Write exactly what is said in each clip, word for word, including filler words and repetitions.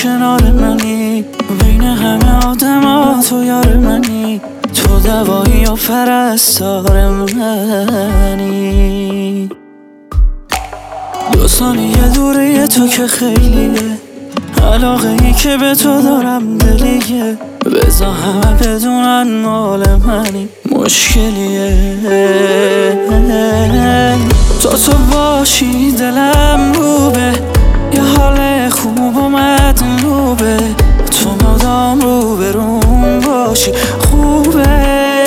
کنار منی، بین همه آدم ها تو یار منی، تو دوایی و پرستار منی. دو ثانیه دوری تو که خیلیه، علاقه ای که به تو دارم دلیه، بذار همه بدونن مال منی، مشکلیه. تا تو باشی دلم روبه، یه حال خوب و مطلوبه، تو مدام رو به روم باشی خوبه.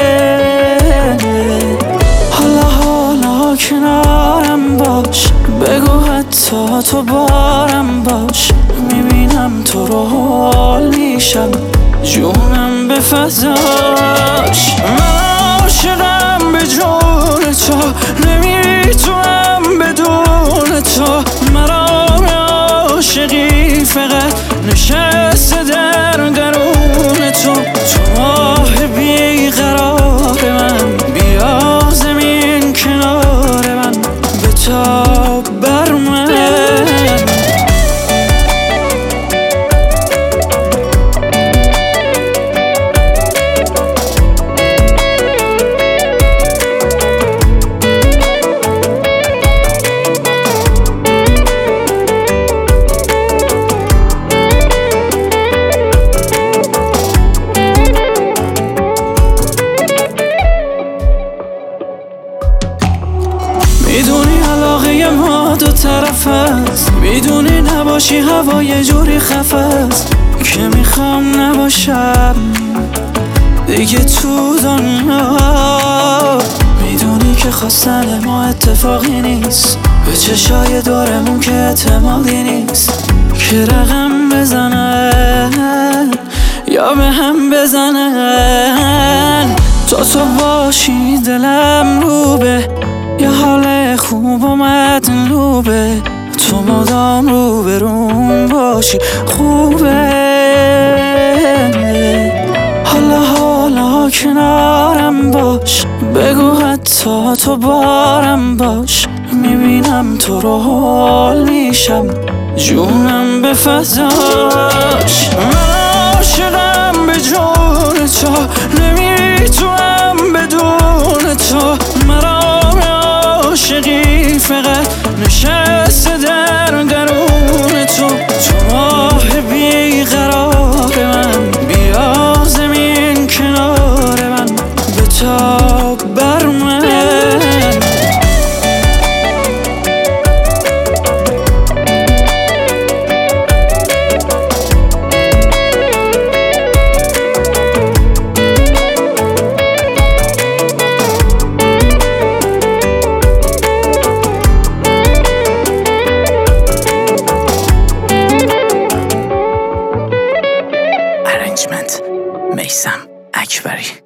حالا حالا کنارم باش، بگو حتی تو بارم باش، میبینم تو رو حال میشم، جونم به فضاش. من عاشقم به جون تو، نمیتونم بدون تو، مرا عاشقی فقط نشسته در درون تو. تو ماه بیقرار من، بیا زمین کنار من، بتاب بر من. میدونی علاقه ما دو طرف است، میدونی نباشی هوا یه جوری خفه است که میخوام نباشم دیگه تو دنیا. میدونی که خواستن ما اتفاقی نیست، به چشای دورمون که اعتمادی نیست، که رقم بزنن یا به هم بزنن. تا تو باشی دلم روبه، یه حال خوب و مطلوبه، تو مدام رو به روم باشی خوبه. حالا حالا کنارم باش، بگو حتی تو بارم باش، میبینم تو رو حال میشم، جونم به فضاش. من عاشقم به جون تو، نمیتونم بدون تو، مرا عاشقی فقط نشسته در درون تو. تو ماه بیقرار من، بیا زمین کنار من، بتاب بر من. میثم اکبری.